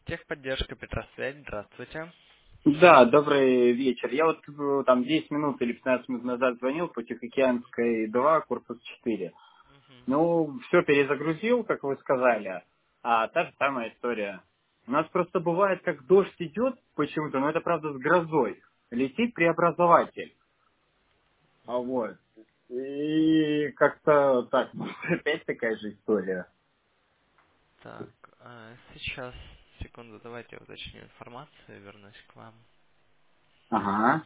Техподдержка Петросвязь, здравствуйте. Да, добрый вечер. Я вот там 10 минут или 15 минут назад звонил по Тихоокеанской 2, корпус 4. Мгм. Ну, все перезагрузил, как вы сказали, а та же самая история. У нас просто бывает, как дождь идет почему-то, но это правда с грозой. Летит преобразователь. А вот. И как-то так, может, опять такая же история. Так, сейчас, секунду, давайте я уточню информацию, вернусь к вам. Ага.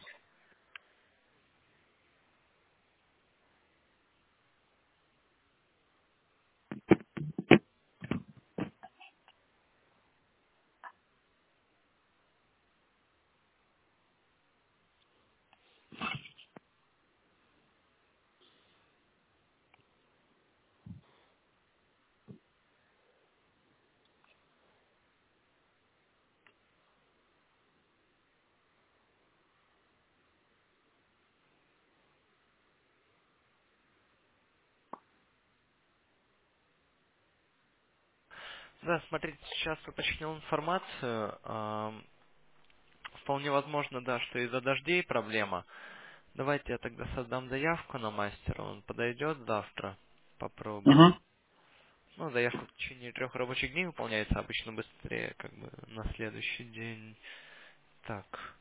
Да, смотрите, сейчас уточнил информацию. Вполне возможно, да, что из-за дождей проблема. Давайте я тогда создам заявку на мастера, он подойдет завтра, попробуем. Угу. Ну, заявка в течение 3 рабочих дней выполняется, обычно быстрее, как бы на следующий день. Так,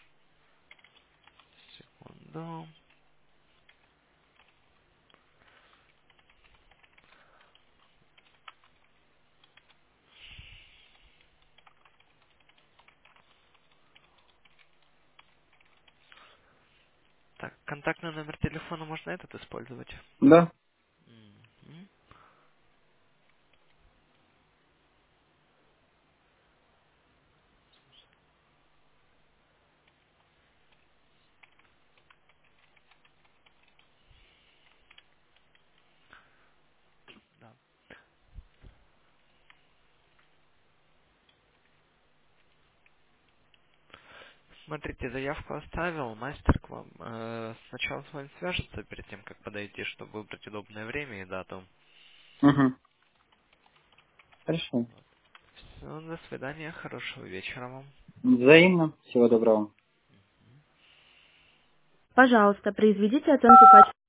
секунду. Так, контактный номер телефона можно этот использовать? Да. Мгм. Да. Смотрите, заявку оставил, мастер к вам. Сначала с вами свяжется перед тем, как подойти, чтобы выбрать удобное время и дату. Угу. Хорошо. Все, до свидания, хорошего вечера вам. Взаимно. Всего доброго. Пожалуйста, произведите оценку качества.